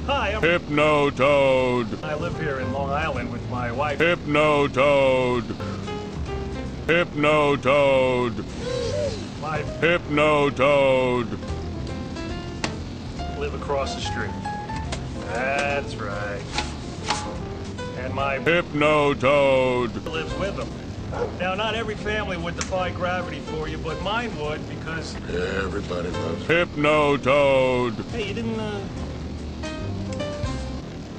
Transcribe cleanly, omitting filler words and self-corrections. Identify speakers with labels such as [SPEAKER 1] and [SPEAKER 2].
[SPEAKER 1] Hi, I'm
[SPEAKER 2] Hypnotoad.
[SPEAKER 1] I live here in Long Island with my wife.
[SPEAKER 2] Hypnotoad. Hypnotoad.
[SPEAKER 1] My
[SPEAKER 2] Hypnotoad.
[SPEAKER 1] live across the street. That's right. And my
[SPEAKER 2] Hypnotoad.
[SPEAKER 1] lives with them. Now, not every family would defy gravity for you, but mine would because...
[SPEAKER 3] Everybody loves
[SPEAKER 2] Hypnotoad.
[SPEAKER 1] Hey, you didn't